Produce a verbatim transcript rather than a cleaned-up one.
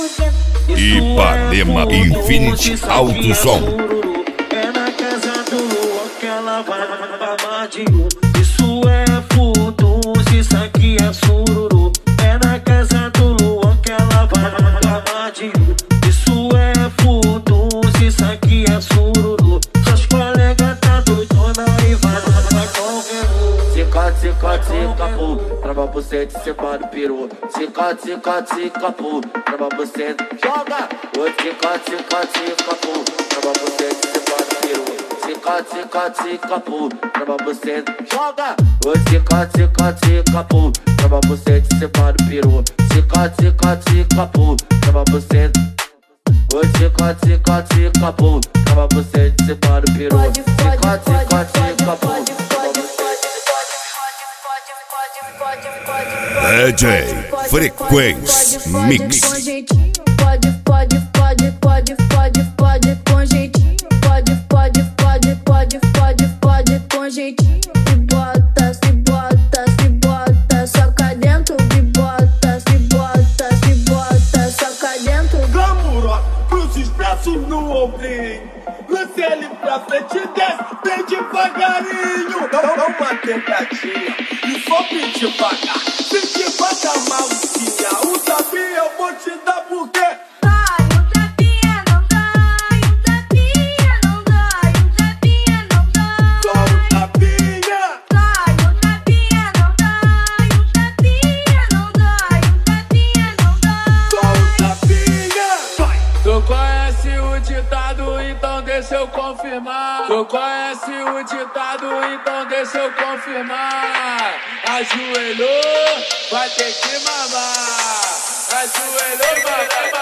Ipanema Infinity Alto Som. É na casa do Luan que ela vai mamar de um. Isso é futus, isso aqui é sururu. É na casa do Luan que ela vai mamar de um. Isso é futus, isso aqui é sururu. Suas colegas tá doidona e vai mamar qualquer um. Cica, cica, cica, pô, trava você de cima do peru. Cica, cica, cica, pô, trava você, joga. Ô, cica, cica, cica, pô, trava você de cima do peru. Cica, cica, cica, pô, trava você, joga. Ô, cica, cica, cica, pô, trava você de cima do peru. Cica, cica, cica, pô, trava você. Ô, cica, cica, cica, pô, trava você de cima do peru. Cica, cica, cica, pô. D J Frequência Mix. Pode, pode, pode, pode, pode, pode com jeitinho. Pode, pode, pode, pode, pode, pode com jeitinho. Se bota, se bota, se bota, soca dentro. Se bota, se bota, se bota, soca dentro. Glamour, cruz expresso no ombrinho. Lance ele pra frente e desce, bem devagarinho. Não, não, uma tentativa, e só bem devagar. Se te bata maluquinha, o tapinha eu vou te dar porque Dai, o tapinha não dai, o tapinha não dai, o tapinha não dai. só o tapinha. Dai, o tapinha não dai, o tapinha não dai, o tapinha não dai. Só o tapinha. Vai. Tu conhece o ditado, então deixa eu confirmar. Tu conhece o ditado, então deixa eu confirmar. Ajoelhou, vai ter que mamar. Ajoelhou, vai, vai, vai.